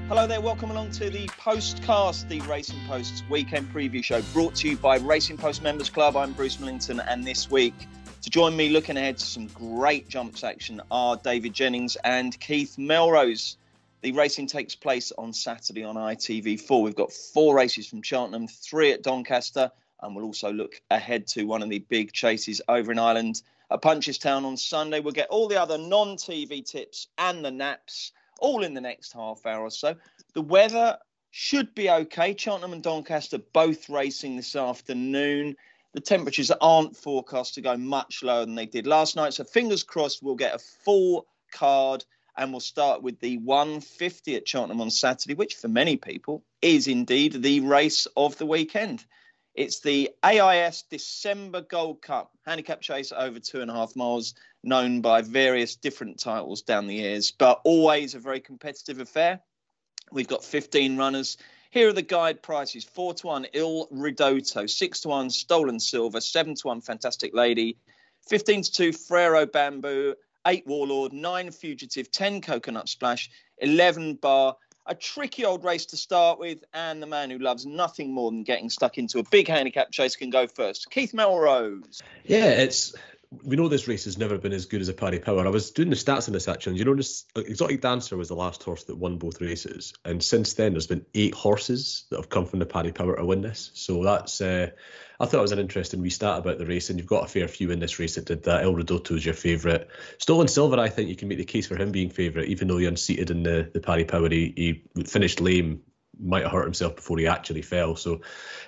Hello there, welcome along to the Postcast, the Racing Post's weekend preview show, brought to you by Racing Post Members Club. I'm Bruce Millington, and this week, to join me looking ahead to some great jumps action are David Jennings and Keith Melrose. The racing takes place on Saturday on ITV4. We've got 4 races from Cheltenham, 3 at Doncaster, and we'll also look ahead to one of the big chases over in Ireland at Punchestown on Sunday. We'll get all the other non-TV tips and the naps all in the next half hour or so. The weather should be okay. Cheltenham and Doncaster both racing this afternoon. The temperatures aren't forecast to go much lower than they did last night. So fingers crossed we'll get a full card, and we'll start with the 150 at Cheltenham on Saturday, which for many people is indeed the race of the weekend. It's the AIS December Gold Cup handicap chase over 2.5 miles, known by various different titles down the years, but always a very competitive affair. We've got 15 runners. Here are the guide prices: 4-1 Il Ridotto, 6-1 Stolen Silver, 7-1 Fantastic Lady, 15-2 Frero Bamboo, 8 Warlord, 9 Fugitive, 10 Coconut Splash, 11 Bar. A tricky old race to start with, and the man who loves nothing more than getting stuck into a big handicap chase can go first. Keith Melrose. Yeah, we know this race has never been as good as a Paddy Power. I was doing the stats on this actually, and you know, Exotic Dancer was the last horse that won both races, and since then there's been 8 horses that have come from the Paddy Power to win this. So that's I thought it was an interesting wee stat about the race, and you've got a fair few in this race that did that. Il Ridotto is your favourite. Stolen Silver, I think you can make the case for him being favourite, even though he unseated in the Paddy Power. He finished lame, might have hurt himself before he actually fell. So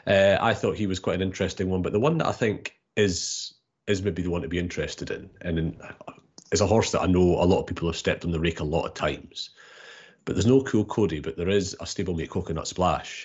I thought he was quite an interesting one. But the one that I think is maybe the one to be interested in, and is a horse that I know a lot of people have stepped on the rake a lot of times. But there's no Cool Cody, but there is a stablemate, Coconut Splash,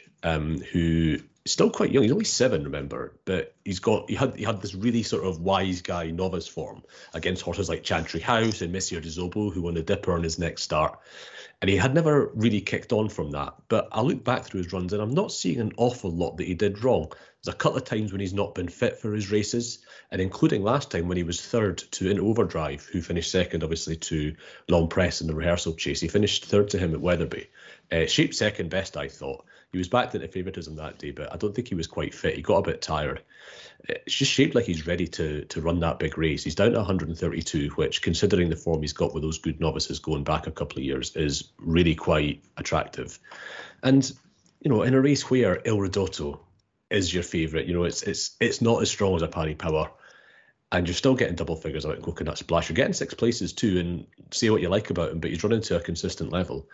who is still quite young. He's only 7, remember, but he had this really sort of wise guy novice form against horses like Chantry House and Messier de Zobo, who won the Dipper on his next start. And he had never really kicked on from that. But I look back through his runs and I'm not seeing an awful lot that he did wrong. There's a couple of times when he's not been fit for his races, and including last time when he was third to In Overdrive, who finished second, obviously, to Long Press in the rehearsal chase. He finished third to him at Wetherby. Shaped second best, I thought. He was backed into favouritism that day, but I don't think he was quite fit. He got a bit tired. It's just shaped like he's ready to run that big race. He's down to 132, which, considering the form he's got with those good novices going back a couple of years, is really quite attractive. And, you know, in a race where Il Ridotto is your favourite, you know, it's not as strong as a Paddy Power, and you're still getting double figures out in Coconut Splash. You're getting 6th places too, and say what you like about him, but he's running to a consistent level.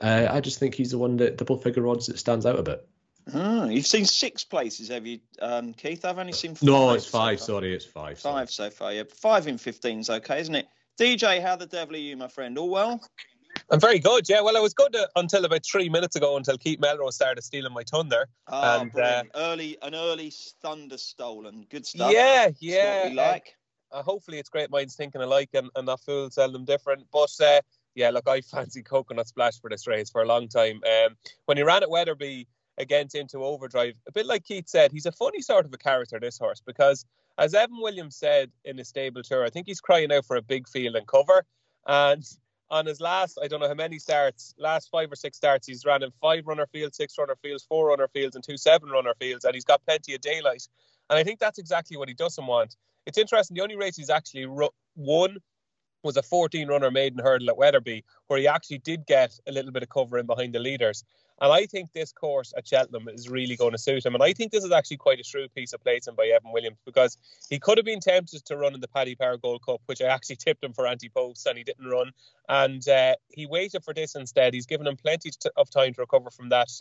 I just think he's the one that double figure odds that stands out a bit. You've seen 6 places, have you, Keith? I've only seen 5. No, it's 5. Sorry, it's 5. 5 so far, yeah. 5 in 15 is okay, isn't it? DJ, how the devil are you, my friend? All well? I'm very good, yeah. Well, I was good until about 3 minutes ago, until Keith Melrose started stealing my thunder. And an early thunder stolen. Good stuff. Yeah. That's what we like. Hopefully it's great minds thinking alike and not fools seldom different. But yeah, look, I fancy Coconut Splash for this race for a long time. When he ran at Wetherby against Into Overdrive, a bit like Keith said, he's a funny sort of a character, this horse, because as Evan Williams said in his stable tour, I think he's crying out for a big field and cover. And on his last, I don't know how many starts, last 5 or 6 starts, he's ran in 5 runner fields, 6 runner fields, 4 runner fields, and 2 7-runner fields, and he's got plenty of daylight. And I think that's exactly what he doesn't want. It's interesting, the only race he's actually won was a 14-runner maiden hurdle at Wetherby, where he actually did get a little bit of cover in behind the leaders. And I think this course at Cheltenham is really going to suit him. And I think this is actually quite a shrewd piece of placing by Evan Williams, because he could have been tempted to run in the Paddy Power Gold Cup, which I actually tipped him for anti-post, and he didn't run. And he waited for this instead. He's given him plenty of time to recover from that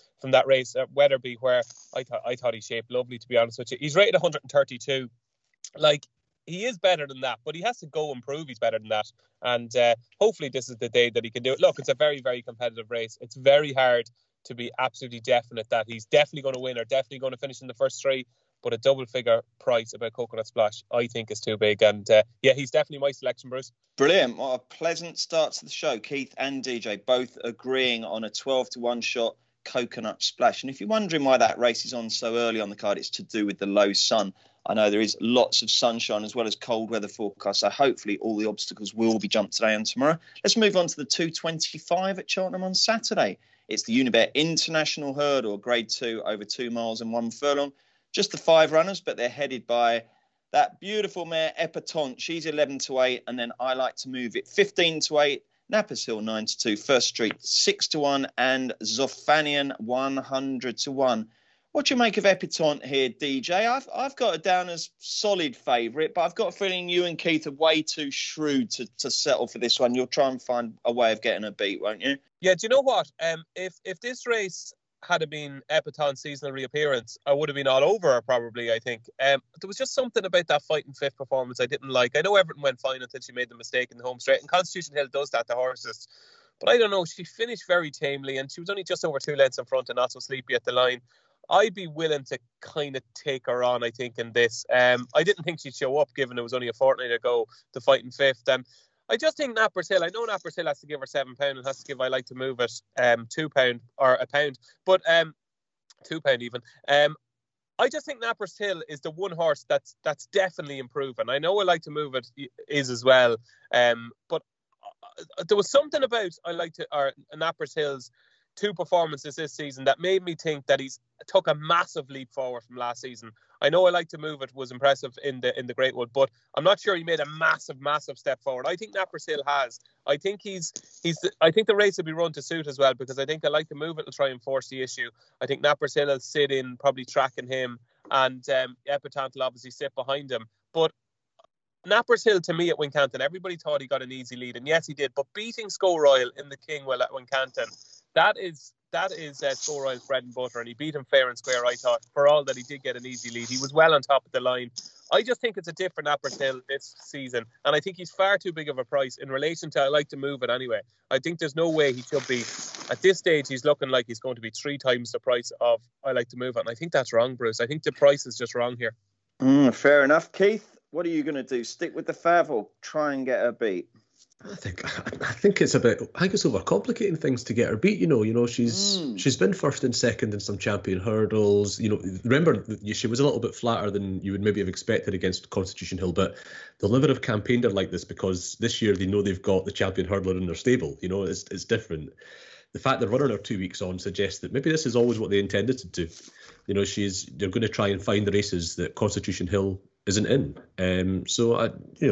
race at Wetherby, where I thought he shaped lovely, to be honest with you. He's rated 132. Like, he is better than that, but he has to go and prove he's better than that. And hopefully this is the day that he can do it. Look, it's a very, very competitive race. It's very hard to be absolutely definite that he's definitely going to win or definitely going to finish in the first 3. But a double figure price about Coconut Splash, I think, is too big. And yeah, he's definitely my selection, Bruce. Brilliant. What a pleasant start to the show. Keith and DJ both agreeing on a 12-1 shot Coconut Splash. And if you're wondering why that race is on so early on the card, it's to do with the low sun. I know there is lots of sunshine as well as cold weather forecast, so hopefully all the obstacles will be jumped today and tomorrow. Let's move on to the 225 at Cheltenham on Saturday. It's the Unibet International Hurdle, Grade 2 over 2 miles and 1 furlong. Just the 5 runners, but they're headed by that beautiful mare, Epatante. She's 11-8, and then I Like to Move It 15-8. Nappers Hill 9-2, First Street 6-1, and Zophanian 100-1. What do you make of Epatante here, DJ? I've got it down as solid favourite, but I've got a feeling you and Keith are way too shrewd to settle for this one. You'll try and find a way of getting a beat, won't you? Yeah, do you know what? If this race had been Epatante's seasonal reappearance, I would have been all over her probably, I think. There was just something about that fighting fifth performance I didn't like. I know everything went fine until she made the mistake in the home straight, and Constitution Hill does that to horses. But I don't know, she finished very tamely, and she was only just over 2 lengths in front and not so sleepy at the line. I'd be willing to kind of take her on, I think, in this. I didn't think she'd show up, given it was only a fortnight ago, the fighting fifth. I just think Nappers Hill, I know Nappers Hill has to give her £7 and has to give I Like to Move It £2 or £1, but £2 even. I just think Nappers Hill is the one horse that's definitely improving. I know I Like to Move It is as well, but there was something about Nappers Hill's 2 performances this season that made me think that he's took a massive leap forward from last season. I know I Like to Move It was impressive in the Great Wood, but I'm not sure he made a massive step forward. I think Nappers Hill has. I think I think the race will be run to suit as well, because I think I Like to Move It will try and force the issue. I think Nappers Hill will sit in, probably tracking him, and Epatante will obviously sit behind him. But Nappers Hill, to me, at Wincanton, everybody thought he got an easy lead, and yes, he did. But beating Sco Royal in the Kingwell at Wincanton, that is Sco Royal's bread and butter, and he beat him fair and square, I thought, for all that he did get an easy lead. He was well on top of the line. I just think it's a different Nappers Hill this season, and I think he's far too big of a price in relation to I Like to Move It anyway. I think there's no way he should be. At this stage, he's looking like he's going to be 3 times the price of I Like to Move It, and I think that's wrong, Bruce. I think the price is just wrong here. Fair enough. Keith, what are you going to do? Stick with the Fav or try and get her beat? I think it's overcomplicating things to get her beat. She's been first and second in some champion hurdles. Remember, she was a little bit flatter than you would maybe have expected against Constitution Hill, but they'll never have campaigned her like this, because this year they know they've got the champion hurdler in their stable. It's different. The fact they're running her 2 weeks on suggests that maybe this is always what they intended to do. They're going to try and find the races that Constitution Hill isn't in. So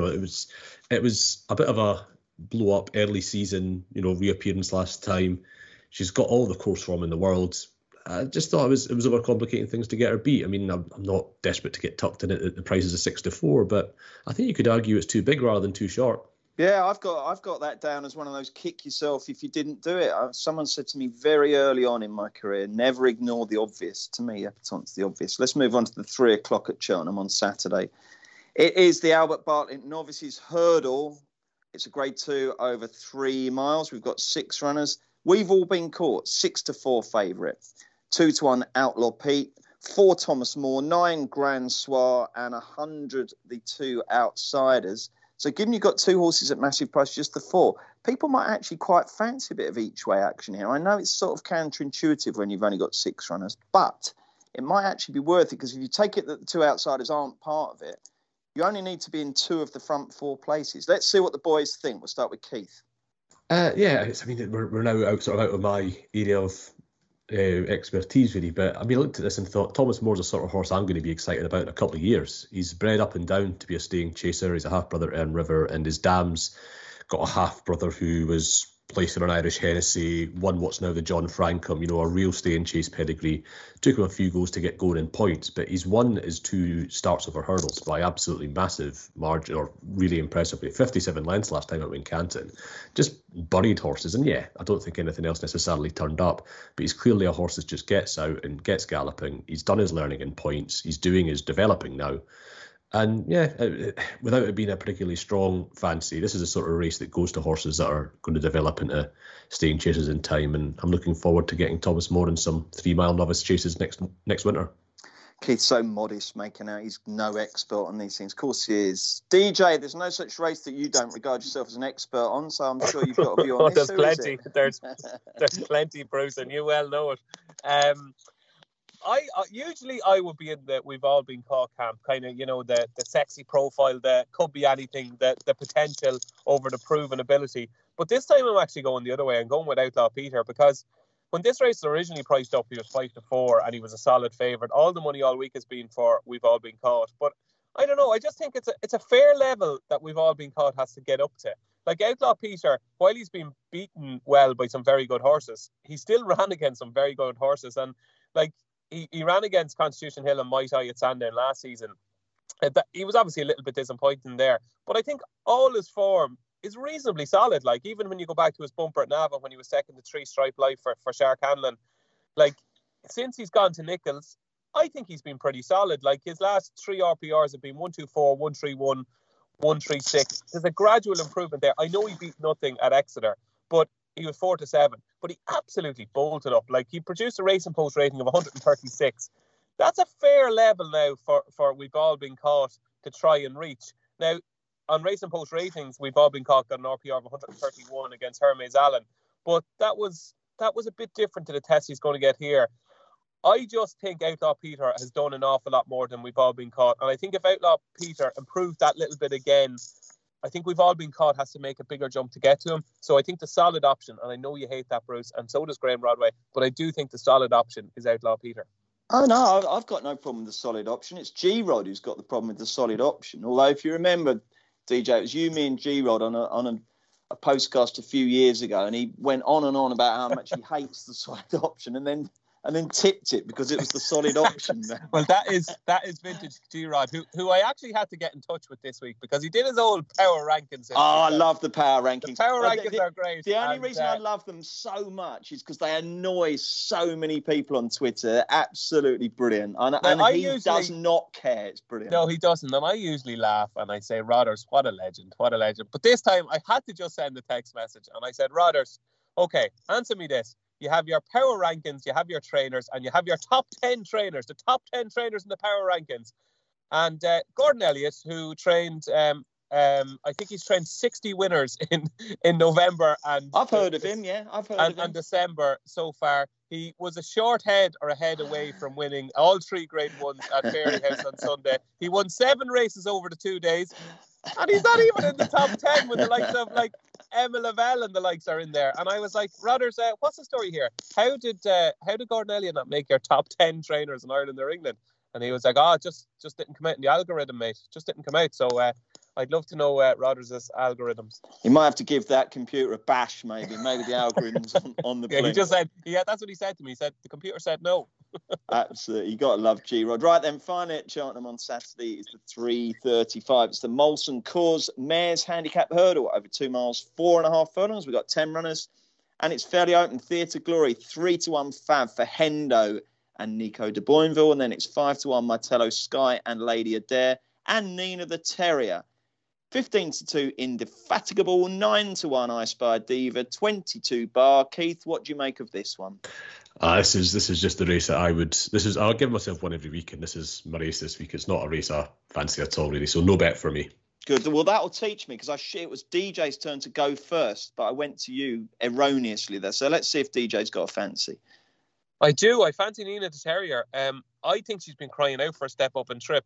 it was a bit of a blow up early season, reappearance last time. She's got all the course form in the world. I just thought it was overcomplicating things to get her beat. I mean, I'm not desperate to get tucked in at the prices of 6-4, but I think you could argue it's too big rather than too short. Yeah, I've got that down as one of those kick yourself if you didn't do it. Someone said to me very early on in my career, never ignore the obvious. To me, Epatante's the obvious. Let's move on to the 3 o'clock at Cheltenham on Saturday. It is the Albert Bartlett Novices Hurdle. It's a Grade 2 over 3 miles. We've got 6 runners. We've all been caught. 6-4 favourite. 2-1 Outlaw Pete. 4 Thomas Moore. 9 Grand Soir. And 100 the 2 Outsiders. So given you've got 2 horses at massive price, just the 4, people might actually quite fancy a bit of each way action here. I know it's sort of counterintuitive when you've only got 6 runners, but it might actually be worth it, because if you take it that the 2 Outsiders aren't part of it, you only need to be in 2 of the front 4 places. Let's see what the boys think. We'll start with Keith. We're now out of my area of expertise, really. But I looked at this and thought Thomas Moore's a sort of horse I'm going to be excited about in a couple of years. He's bred up and down to be a staying chaser. He's a half brother to Erin River, and his dam's got a half brother who was placed in an Irish Hennessy, won what's now the John Frankham, a real stay and chase pedigree. Took him a few goes to get going in points, but he's won his 2 starts over hurdles by absolutely massive margin, or really impressively. 57 lengths last time at Wincanton. Just buried horses, and I don't think anything else necessarily turned up, but he's clearly a horse that just gets out and gets galloping. He's done his learning in points. He's doing his developing now. And without it being a particularly strong fancy, this is a sort of race that goes to horses that are going to develop into staying chasers in time. And I'm looking forward to getting Thomas Moore in some 3-mile novice chases next winter. Keith's so modest, making out he's no expert on these things. Of course he is. DJ, there's no such race that you don't regard yourself as an expert on, so I'm sure you've got a view on this. There's plenty. There's plenty, Bruce, and you well know it. I would be in the we've all been caught camp, kind of, the sexy profile, that could be anything, the potential over the proven ability. But this time I'm actually going the other way. I'm going with Outlaw Peter, because when this race was originally priced up, he was 5-4 and he was a solid favourite. All the money all week has been for We've All Been Caught. But I don't know. I just think it's a fair level that We've All Been Caught has to get up to. Like Outlaw Peter, while he's been beaten well by some very good horses, he still ran against some very good horses. And like he ran against Constitution Hill and Might Eye at Sandown last season. He was obviously a little bit disappointing there. But I think all his form is reasonably solid. Like even when you go back to his bumper at Navan when he was second to Three Stripe Life for Shark Hanlon, like since he's gone to Nichols, I think he's been pretty solid. Like his last 3 RPRs have been 124, 131, 136. There's a gradual improvement there. I know he beat nothing at Exeter, but he was 4-7. But he absolutely bolted up. Like he produced a Racing Post rating of 136. That's a fair level now for We've All Been Caught to try and reach. Now, on Racing Post ratings, We've All Been Caught got an RPR of 131 against Hermes Allen. But that was a bit different to the test he's going to get here. I just think Outlaw Peter has done an awful lot more than We've All Been Caught. And I think if Outlaw Peter improved that little bit again, I think We've All Been Caught has to make a bigger jump to get to him. So I think the solid option, and I know you hate that, Bruce, and so does Graham Rodway, but I do think the solid option is Outlaw Peter. Oh, no, I've got no problem with the solid option. It's G-Rod who's got the problem with the solid option. Although, if you remember, DJ, it was you, me and G-Rod on a postcast a few years ago, and he went on and on about how much he hates the solid option, and then tipped it because it was the solid option. Well, that is vintage G-Rod, who I actually had to get in touch with this week because he did his old power rankings. I love the power rankings. The power rankings are great. The only reason I love them so much is because they annoy so many people on Twitter. They're absolutely brilliant. And he does not care. It's brilliant. No, he doesn't. And I usually laugh and I say, Rodders, what a legend, what a legend. But this time I had to just send a text message and I said, Rodders, okay, answer me this. You have your power rankings, you have your trainers, and you have your top 10 trainers, the top 10 trainers in the power rankings. And Gordon Elliott, who trained, I think he's trained 60 winners in November. And I've heard of him, yeah. I've heard of him. And December so far. He was a short head or a head away from winning all 3 Grade 1s at Fairyhouse on Sunday. He won 7 races over the 2 days. And he's not even in the top 10 with the likes of like Emma Lavelle and the likes are in there. And I was like, Rodders, what's the story here? How did Gordon Elliott not make your top 10 trainers in Ireland or England? And he was like, just didn't come out in the algorithm, mate. Just didn't come out. So I'd love to know Rodders' algorithms. You might have to give that computer a bash, maybe. Maybe the algorithms on the blink. He just said, that's what he said to me. He said, the computer said no. Absolutely. You got to love G-Rod. Right then, finally at Cheltenham on Saturday is the 3:35. It's the Molson Coors Mares Handicap Hurdle over 2 miles, 4.5 furlongs. We've got 10 runners and it's fairly open. Theatre Glory, 3-1 Fab for Hendo and Nico de Boinville. And then it's 5-1 Martello Sky and Lady Adair and Nina the Terrier. 15-2 Indefatigable, 9-1 I Spy Diva, 22 Bar. Keith, what do you make of this one? This is just the race that I'll give myself one every week, and this is my race this week. It's not a race I fancy at all, really, so no bet for me. Good. Well, that'll teach me because it was DJ's turn to go first, but I went to you erroneously there. So let's see if DJ's got a fancy. I do. I fancy Nina the Terrier. I think she's been crying out for a step up and trip.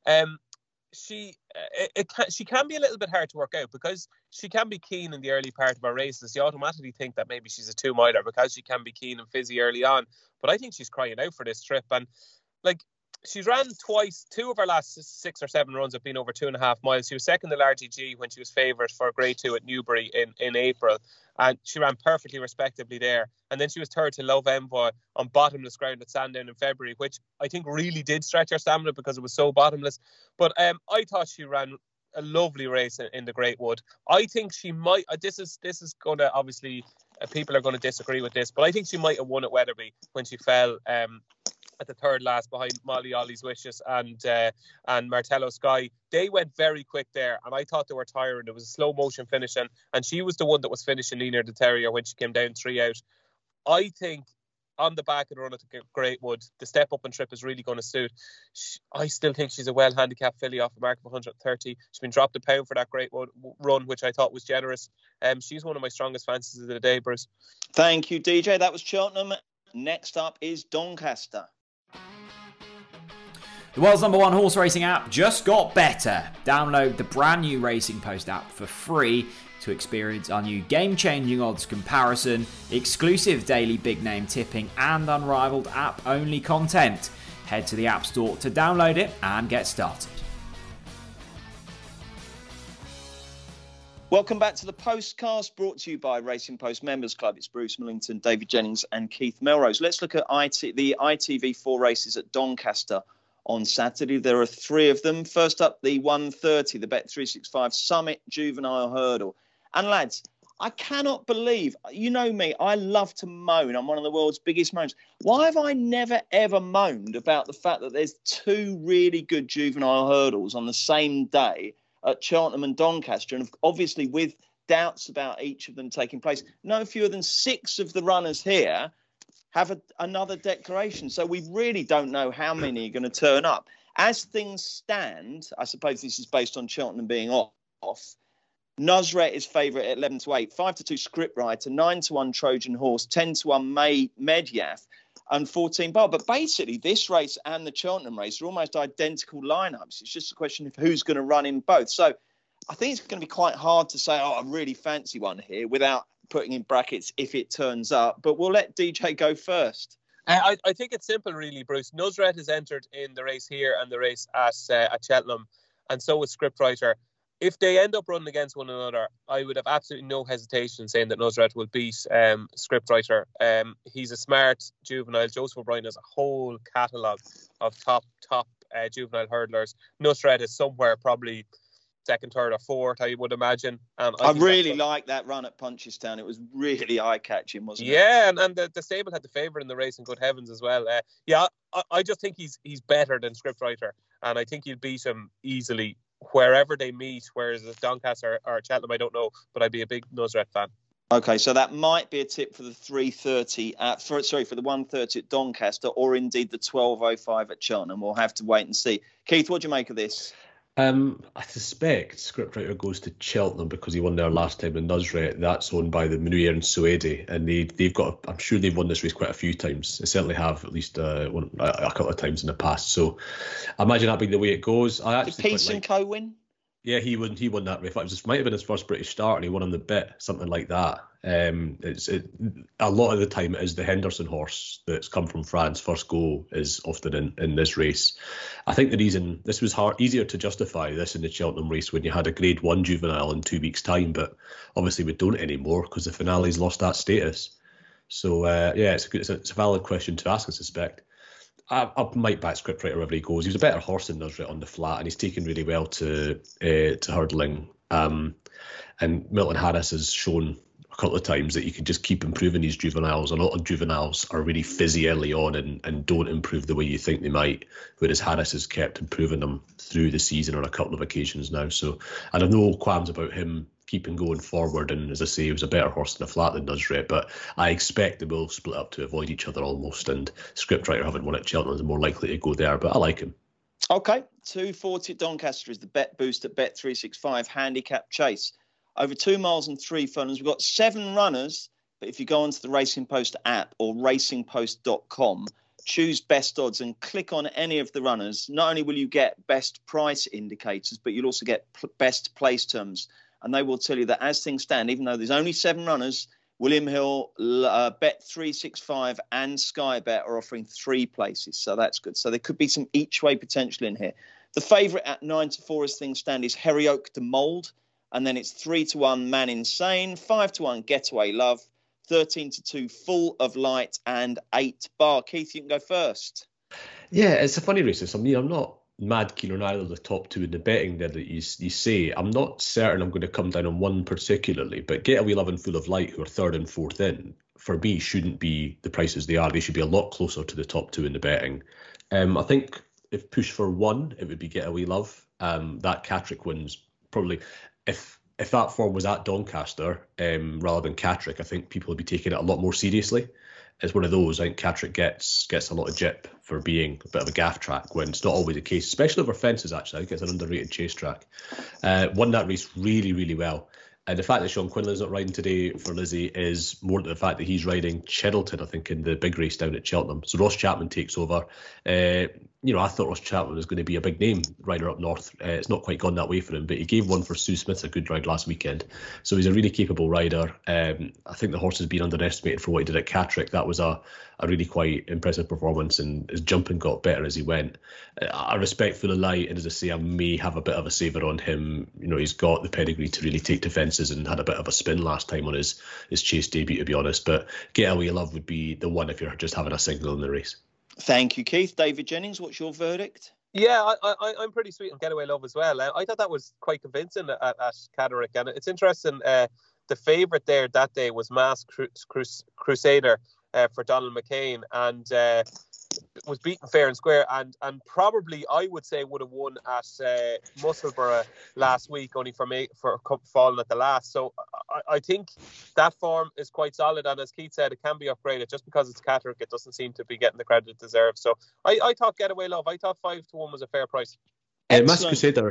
She can be a little bit hard to work out because she can be keen in the early part of her races. You automatically think that maybe she's a 2-miler because she can be keen and fizzy early on. But I think she's crying out for this trip. And like she's ran twice. 2 of her last 6 or 7 runs have been over 2.5 miles. She was second to Largy G when she was favoured for Grade 2 at Newbury in April. And she ran perfectly respectably there. And then she was third to Love Envoy on bottomless ground at Sandown in February, which I think really did stretch her stamina because it was so bottomless. But I thought she ran a lovely race in the Great Wood. I think she might, this is going to, obviously, people are going to disagree with this, but I think she might have won at Wetherby when she fell at the third last behind Molly Ollie's Wishes and Martello Sky. They went very quick there, and I thought they were tiring. It was a slow motion finish, and she was the one that was finishing Nina the Terrier when she came down 3 out. I think on the back of the run at the Great Wood, the step up and trip is really going to suit. I still think she's a well handicapped filly off a mark of 130. She's been dropped £1 for that Great Wood run, which I thought was generous. She's one of my strongest fancies of the day, Bruce. Thank you, DJ. That was Cheltenham. Next up is Doncaster. The world's #1 horse racing app just got better. Download the brand new Racing Post app for free to experience our new game-changing odds comparison, exclusive daily big name tipping, and unrivaled app-only content. Head to the App Store to download it and get started. Welcome back to the Postcast, brought to you by Racing Post Members Club. It's Bruce Millington, David Jennings and Keith Melrose. Let's look at the ITV4 races at Doncaster on Saturday. There are 3 of them. First up, the 1:30, the Bet365 Summit Juvenile Hurdle. And lads, I cannot believe, you know me, I love to moan. I'm one of the world's biggest moaners. Why have I never, ever moaned about the fact that there's 2 really good juvenile hurdles on the same day at Cheltenham and Doncaster? And obviously with doubts about each of them taking place, no fewer than 6 of the runners here have another declaration. So we really don't know how many are going to turn up. As things stand, I suppose this is based on Cheltenham being off. Nusret is favourite at 11-8, 5-2 Scriptwriter, 9-1 Trojan Horse, 10-1 Medyaf, and 14 Bar. But basically, this race and the Cheltenham race are almost identical lineups. It's just a question of who's going to run in both. So I think it's going to be quite hard to say, I really fancy one here without putting in brackets if it turns up. But we'll let DJ go first. I think it's simple, really, Bruce. Nusret has entered in the race here and the race at Cheltenham, and so is Scriptwriter. If they end up running against one another, I would have absolutely no hesitation in saying that Nusret will beat Scriptwriter. He's a smart juvenile. Joseph O'Brien has a whole catalogue of top juvenile hurdlers. Nusret is somewhere probably second, third or fourth, I would imagine. I really like that run at Punchestown. It was really eye-catching, wasn't it? Yeah, and the stable had the favourite in the race, in good heavens, as well. I just think he's better than Scriptwriter, and I think he'll beat him easily wherever they meet, whereas at Doncaster or Cheltenham, I don't know, but I'd be a big Nusret fan. Okay, so that might be a tip for the 3:30 for the 1:30 at Doncaster, or indeed the 12:05 at Cheltenham. We'll have to wait and see. Keith, what do you make of this? I suspect Scriptwriter goes to Cheltenham because he won there last time in Nusret. That's owned by the Menuire and Suede, and they've got. I'm sure they've won this race quite a few times. They certainly have, at least a couple of times in the past. So I imagine that being the way it goes. Did Peace and Co win? Yeah, he won that race. It might have been his first British start, and he won on the bit, something like that. A lot of the time it is the Henderson horse that's come from France. First go is often in this race. I think the reason this was easier to justify this in the Cheltenham race when you had a Grade 1 juvenile in 2 weeks' time, but obviously we don't anymore because the finale's lost that status. So it's a valid question to ask, I suspect. I might back Scriptwriter wherever he goes. He was a better horse than Nusret on the flat, and he's taken really well to hurdling. And Milton Harris has shown a couple of times that you can just keep improving these juveniles. A lot of juveniles are really fizzy early on and don't improve the way you think they might, whereas Harris has kept improving them through the season on a couple of occasions now. So I have no qualms about him keeping going forward, and as I say, he was a better horse in the flat than Nusret, but I expect they will split up to avoid each other almost, and Scriptwriter, having won at Cheltenham, is more likely to go there, but I like him. Okay, 2:40 at Doncaster is the bet boost at Bet365 handicap chase. Over 2 miles and 3 furlongs. We've got 7 runners, but if you go onto the Racing Post app or racingpost.com, choose best odds and click on any of the runners. Not only will you get best price indicators, but you'll also get best place terms. And they will tell you that as things stand, even though there's only 7 runners, William Hill, Bet365 and Sky Bet are offering 3 places. So that's good. So there could be some each way potential in here. The favourite at 9-4 as things stand is Herry Oak de Mould. And then it's 3-1 Man Insane, 5-1 Getaway Love, 13-2 Full of Light, and 8 Bar. Keith, you can go first. Yeah, it's a funny race. I'm not mad keen on either of the top 2 in the betting there that you say. I'm not certain I'm going to come down on one particularly, but Getaway Love and Full of Light, who are 3rd and 4th in, for me shouldn't be the prices they are. They should be a lot closer to the top 2 in the betting. I think if push for one, it would be Getaway Love. That Catterick wins probably. If that form was at Doncaster rather than Catterick, I think people would be taking it a lot more seriously. It's one of those. I think Catterick gets a lot of jip for being a bit of a gaff track when it's not always the case, especially over fences, actually. I think it's an underrated chase track. Won that race really, really well. And the fact that Sean Quinlan's not riding today for Lizzie is more than the fact that he's riding Cheddleton, I think, in the big race down at Cheltenham. So Ross Chapman takes over. I thought Ross Chapman was going to be a big name rider up north. It's not quite gone that way for him, but he gave one for Sue Smith a good ride last weekend. So he's a really capable rider. I think the horse has been underestimated for what he did at Catterick. That was a really quite impressive performance, and his jumping got better as he went. I respect Full of Light, and as I say, I may have a bit of a saver on him. He's got the pedigree to really take defences and had a bit of a spin last time on his chase debut, to be honest. But Getaway Love would be the one if you're just having a single in the race. Thank you, Keith. David Jennings, what's your verdict? Yeah, I'm pretty sweet on Getaway Love as well. I thought that was quite convincing at Catterick, and it's interesting. The favourite there that day was Masked Crusader for Donald McCain, and was beaten fair and square, and probably I would say would have won at Musselburgh last week, only for falling at the last. So I think that form is quite solid, and as Keith said, it can be upgraded. Just because it's Catterick, it doesn't seem to be getting the credit it deserves. So I thought Getaway Love, I thought 5-1 was a fair price. Masked Crusader,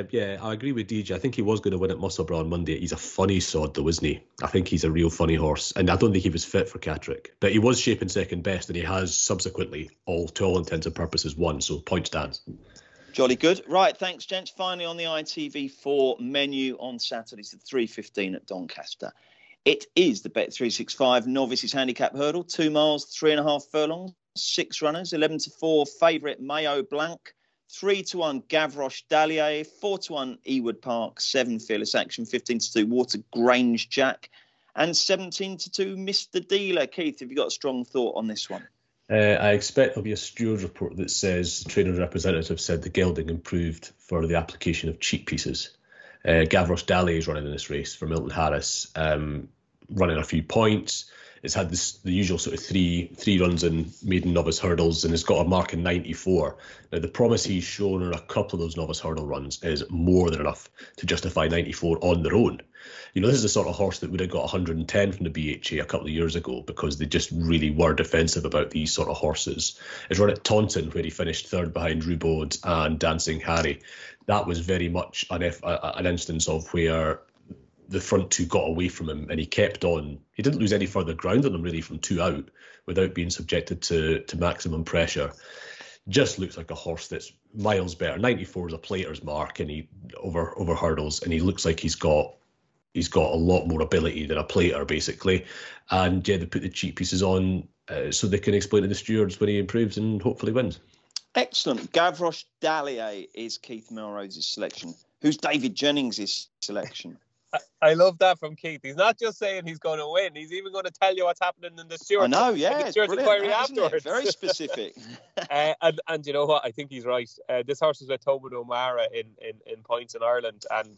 I agree with DJ. I think he was going to win at Musselburgh on Monday. He's a funny sod though, isn't he? I think he's a real funny horse, and I don't think he was fit for Catterick. But he was shaping second best, and he has subsequently, to all intents and purposes, won. So point stands. Jolly good. Right, thanks, gents. Finally on the ITV4 menu on Saturdays at 3:15 at Doncaster. It is the Bet365 Novices Handicap Hurdle, 2 miles, 3.5 furlongs, 6 runners, 11-4 favourite Mayo Blanc, 3-1 Gavroche Dallier, 4-1 Ewood Park, 7 Fearless Action, 15-2 Water Grange Jack, and 17-2 Mr. Dealer. Keith, have you got a strong thought on this one? I expect there'll be a stewards report that says trainer representative said the gelding improved for the application of cheek pieces. Gavroche Dallier is running in this race for Milton Harris, running a few points. It's had the usual sort of three runs in maiden novice hurdles, and it's got a mark in 94. Now, the promise he's shown in a couple of those novice hurdle runs is more than enough to justify 94 on their own. This is the sort of horse that would have got 110 from the BHA a couple of years ago, because they just really were defensive about these sort of horses. It's run at Taunton, where he finished third behind Rubaud and Dancing Harry. That was very much an instance of where the front two got away from him, and he kept on. He didn't lose any further ground on them really from 2 out without being subjected to maximum pressure. Just looks like a horse that's miles better. 94 is a plater's mark, and he over hurdles, and he looks like he's got a lot more ability than a plater basically. And yeah, they put the cheek pieces on so they can explain to the stewards when he improves and hopefully wins. Excellent. Gavroche Dallier is Keith Melrose's selection. Who's David Jennings' selection? I love that from Keith. He's not just saying he's going to win. He's even going to tell you what's happening in the stewards. I know, yeah. The stewards inquiry afterwards. Very specific. And you know what? I think he's right. This horse is with Tobin O'Mara in points in Ireland, and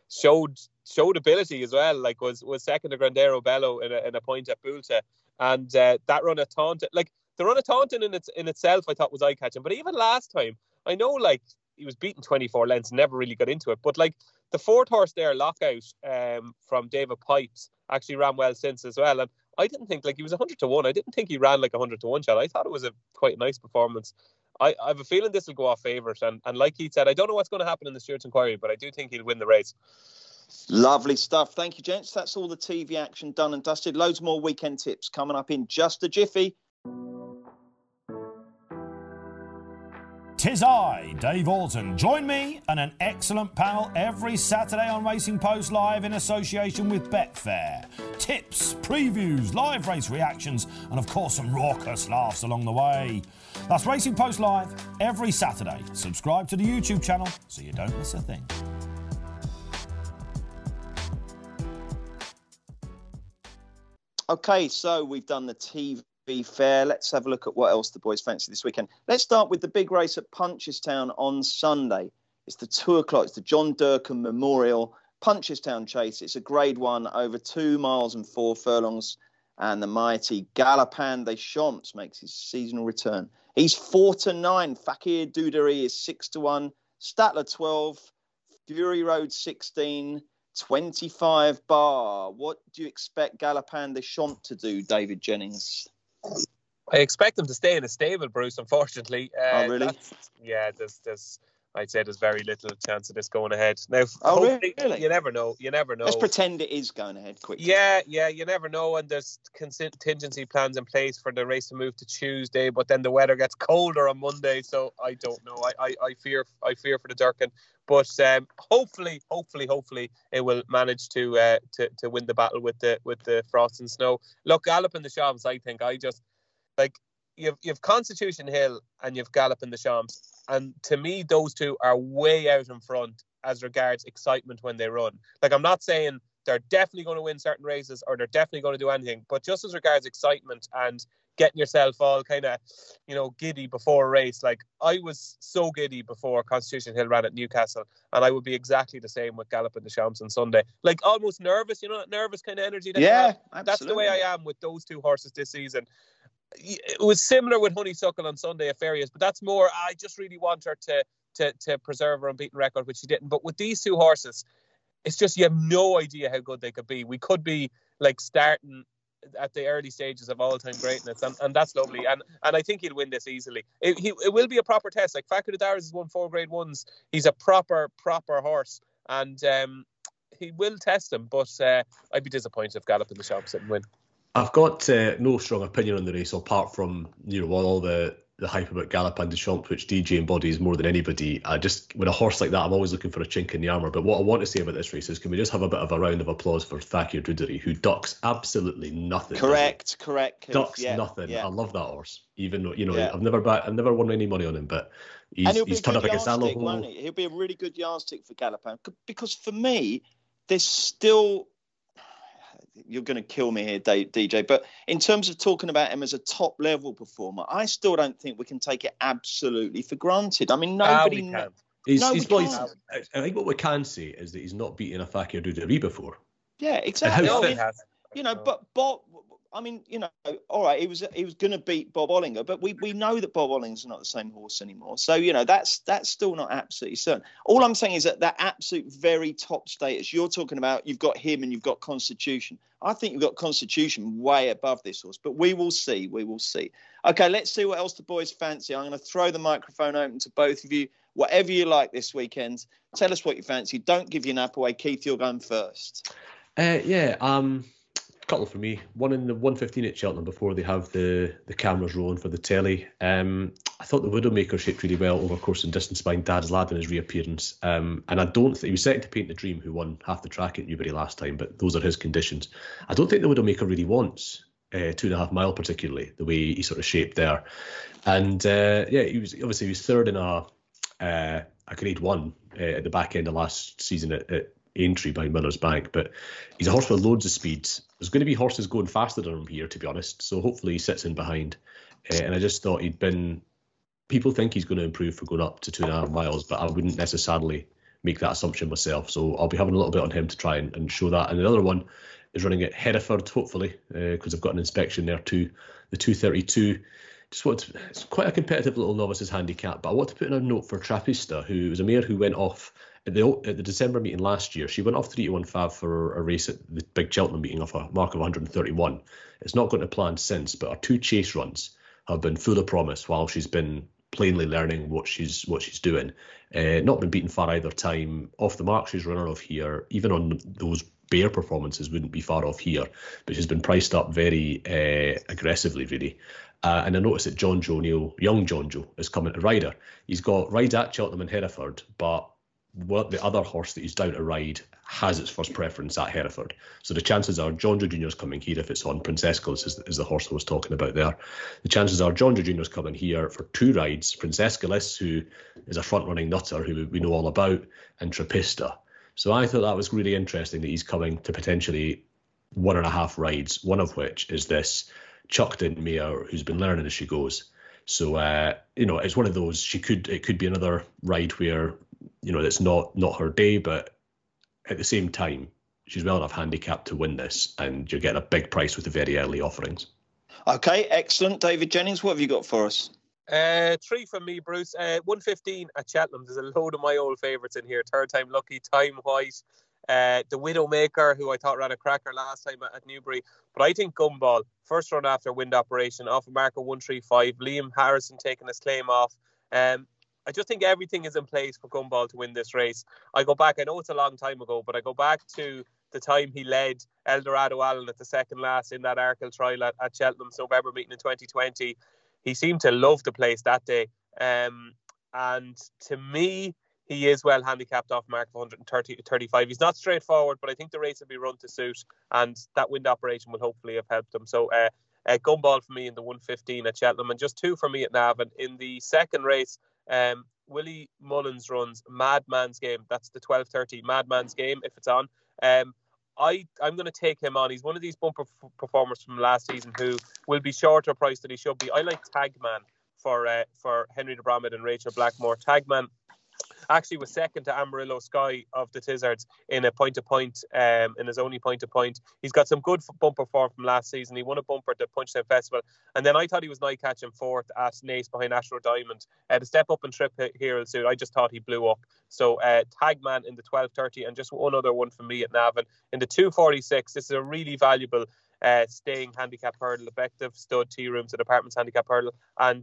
showed ability as well. Like was second to Grandero Bello in a point at Boulta, and that run at Taunton. Like the run at Taunton in itself, I thought was eye catching. But even last time, I know like he was beaten 24 lengths, never really got into it. But like the fourth horse there, Lockout, from David Pipes, actually ran well since as well. And I didn't think, like, he was 100-1. I didn't think he ran like 100-1 shot. I thought it was a quite nice performance. I have a feeling this will go off favourite. And like Keith said, I don't know what's going to happen in the stewards inquiry, but I do think he'll win the race. Lovely stuff. Thank you, gents. That's all the TV action done and dusted. Loads more weekend tips coming up in just a jiffy. 'Tis I, Dave Alton. Join me and an excellent panel every Saturday on Racing Post Live in association with Betfair. Tips, previews, live race reactions, and of course some raucous laughs along the way. That's Racing Post Live every Saturday. Subscribe to the YouTube channel so you don't miss a thing. Okay, so we've done the TV fair. Let's have a look at what else the boys fancy this weekend. Let's start with the big race at Punchestown on Sunday. It's the 2 o'clock. It's the John Durkan Memorial Punchestown Chase. It's a Grade 1 over 2 miles and 4 furlongs. And the mighty Galopin Des Champs makes his seasonal return. He's 4-9. Fakir Doudary is 6-1. Statler 12. Fury Road 16. 25 bar. What do you expect Galopin Des Champs to do, David Jennings? I expect him to stay in a stable, Bruce, unfortunately. Oh, really? Yeah, I'd say there's very little chance of this going ahead. Now, really? You never know. Let's pretend it is going ahead quickly. Yeah, you never know. And there's contingency plans in place for the race to move to Tuesday, but then the weather gets colder on Monday, so I don't know. I fear for the Durkin, but hopefully it will manage to win the battle with the frost and snow. Look, Gallop and the Champs, I think I just like you've Constitution Hill and you've Gallop and the Champs. And to me, those two are way out in front as regards excitement when they run. Like, I'm not saying they're definitely going to win certain races or they're definitely going to do anything, but just as regards excitement and getting yourself all kind of, giddy before a race. Like, I was so giddy before Constitution Hill ran at Newcastle, and I would be exactly the same with Gallop and the Champs on Sunday. Like, almost nervous, that nervous kind of energy. That absolutely. That's the way I am with those two horses this season. It was similar with Honeysuckle on Sunday at Ferias, but that's more, I just really want her to preserve her unbeaten record, which she didn't. But with these two horses, it's just you have no idea how good they could be. We could be like starting at the early stages of all-time greatness, and that's lovely. And I think he'll win this easily. It will be a proper test. Like, Facu de Daras has won 4 Grade 1s. He's a proper horse, and he will test him. But I'd be disappointed if Gallop in the Champs didn't win. I've got no strong opinion on the race, apart from all the hype about Gallop and the Champs, which DJ embodies more than anybody. With a horse like that, I'm always looking for a chink in the armour. But what I want to say about this race is, can we just have a bit of a round of applause for Fakir D'Oudairies, who ducks absolutely nothing. Correct. Ducks nothing. Yeah. I love that horse. Even though I've never won any money on him, but he's turned up against Alaho. He'll be a really good yardstick for Galopin, because for me, there's still. You're going to kill me here, DJ. But in terms of talking about him as a top-level performer, I still don't think we can take it absolutely for granted. I mean, nobody can. I think what we can say is that he's not beaten a Fakir D'Oudairies before. Yeah, exactly. But Bob. I mean, all right, he was going to beat Bob Ollinger, but we know that Bob Ollinger's not the same horse anymore. So, that's still not absolutely certain. All I'm saying is that absolute very top status, you're talking about, you've got him and you've got Constitution. I think you've got Constitution way above this horse, but we will see. Okay, let's see what else the boys fancy. I'm going to throw the microphone open to both of you. Whatever you like this weekend, tell us what you fancy. Don't give your nap away. Keith, you're going first. Couple for me. One in the 1:15 at Cheltenham before they have the cameras rolling for the telly. I thought the Widowmaker shaped really well over course and distance behind Dad's Lad in his reappearance. And I don't think he was second to Paint the Dream, who won half the track at Newbury last time, but those are his conditions. I don't think the Widowmaker really wants 2.5 mile, particularly the way he sort of shaped there. And he was third in a Grade 1 at the back end of last season at Aintree by Miller's Bank, but he's a horse with loads of speed. There's going to be horses going faster than him here, to be honest, so hopefully he sits in behind. And I just thought people think he's going to improve for going up to 2.5 miles, but I wouldn't necessarily make that assumption myself, so I'll be having a little bit on him to try and show that. And another one is running at Hereford, hopefully, because I've got an inspection there too, the 232. It's quite a competitive little novices handicap, but I want to put in a note for Trappista, who was a mare who went off at the December meeting last year. She went off 3-1 Fav for a race at the big Cheltenham meeting off a mark of 131. It's not going to plan since, but her 2 chase runs have been full of promise while she's been plainly learning what she's doing. Not been beaten far either time. Off the mark, she's runner of here. Even on those bare performances, wouldn't be far off here, but she's been priced up very aggressively, really. And I noticed that John Joe Neal, young John Joe, is coming to ride her. He's got rides at Cheltenham and Hereford, but the other horse that he's down to ride has its first preference at Hereford. So the chances are John Joe Jr.'s coming here if it's on. Princescalus is the horse I was talking about there. The chances are John Joe Jr.'s coming here for 2 rides. Princescalus, who is a front-running nutter who we know all about, and Trappista. So I thought that was really interesting that he's coming to potentially 1.5 rides, one of which is this chucked-in mare who's been learning as she goes. So, it's one of those, it could be another ride where, it's not her day, but at the same time, she's well enough handicapped to win this, and you're getting a big price with the very early offerings. Okay, excellent. David Jennings, what have you got for us? 3 from me, Bruce. 1:15 at Cheltenham. There's a load of my old favourites in here. Third Time Lucky, Time White, the Widowmaker, who I thought ran a cracker last time at Newbury. But I think Gumball, first run after wind operation, off a mark of 135. Liam Harrison taking his claim off. I just think everything is in place for Gumball to win this race. I go back, I know it's a long time ago, but I go back to the time he led Eldorado Allen at the second last in that Arkle trial at Cheltenham's November meeting in 2020. He seemed to love the place that day. And to me, he is well handicapped off mark of 135. He's not straightforward, but I think the race will be run to suit, and that wind operation will hopefully have helped him. So Gumball for me in the 1:15 at Cheltenham, and just 2 for me at Navan. In the second race, Willie Mullins runs Madman's Game. That's the 12:30 Madman's Game if it's on. I'm going to take him on. He's one of these bumper performers from last season who will be shorter priced than he should be. I like Tagman for Henry de Bromhead and Rachel Blackmore. Tagman actually was second to Amarillo Sky of the Tizzards in a point-to-point, in his only point-to-point. He's got some good bumper form from last season. He won a bumper at the Punchestown Festival. And then I thought he was night catching fourth at Naas behind Astro Diamond. The step up and trip here soon, I just thought he blew up. So Tagman in the 12:30, and just one other one for me at Navan. In the 2:46, this is a really valuable staying handicap hurdle, effective stud tea rooms at Apartments handicap hurdle. And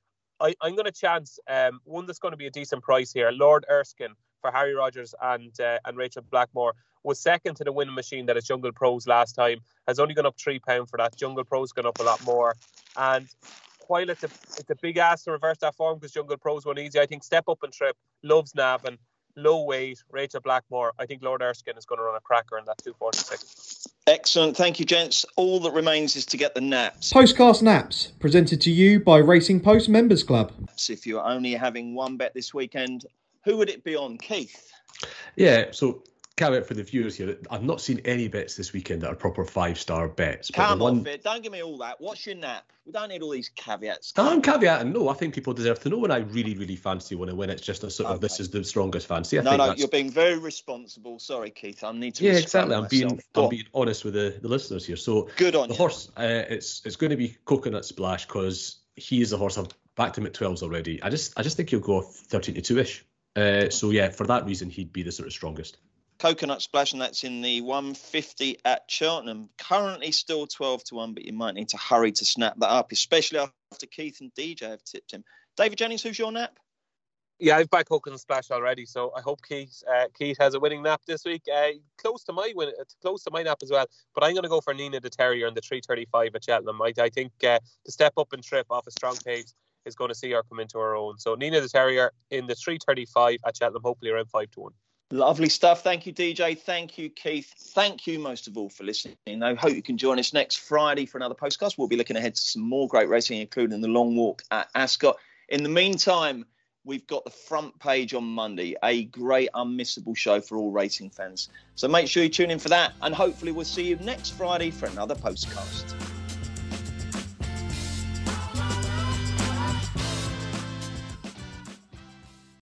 I'm going to chance one that's going to be a decent price here. Lord Erskine for Harry Rogers and Rachel Blackmore was second to the winning machine that is Jungle Pros last time. Has only gone up £3 for that. Jungle Pros gone up a lot more. And while it's a big ask to reverse that form because Jungle Pros won easy, I think Step Up and Trip loves Navan. Low weight, Rachel Blackmore. I think Lord Erskine is going to run a cracker in that 2:46. Excellent. Thank you, gents. All that remains is to get the naps. Postcast Naps, presented to you by Racing Post Members Club. If you're only having one bet this weekend, who would it be on, Keith? Yeah, so caveat for the viewers here, I've not seen any bets this weekend that are proper 5-star bets. Come off it. Don't give me all that. What's your nap? We don't need all these caveats. I'm caveating. No, I think people deserve to know when I really, really fancy one and when it's just a sort of this is the strongest fancy. You're being very responsible. Sorry, Keith. I need to. Yeah, exactly. I'm being honest with the listeners here. So good on the you. Horse. It's going to be Coconut Splash because he is the horse. I've backed him at 12s already. I just think he'll go 13 to 2-ish. So yeah, for that reason, he'd be the sort of strongest. Coconut Splash, and that's in the 1:50 at Cheltenham. Currently still 12 to 1, but you might need to hurry to snap that up, especially after Keith and DJ have tipped him. David Jennings, who's your nap? Yeah, I've backed Coconut Splash already, so I hope Keith has a winning nap this week. Close to my nap as well, but I'm going to go for Nina the Terrier in the 3:35 at Cheltenham. I think the Step Up and Trip off a strong pace is going to see her come into her own. So Nina the Terrier in the 3:35 at Cheltenham, hopefully around 5 to 1. Lovely stuff. Thank you, DJ. Thank you, Keith. Thank you most of all for listening. I hope you can join us next Friday for another postcast. We'll be looking ahead to some more great racing, including the long walk at Ascot. In the meantime, we've got the front page on Monday, a great unmissable show for all racing fans. So make sure you tune in for that, and hopefully we'll see you next Friday for another postcast.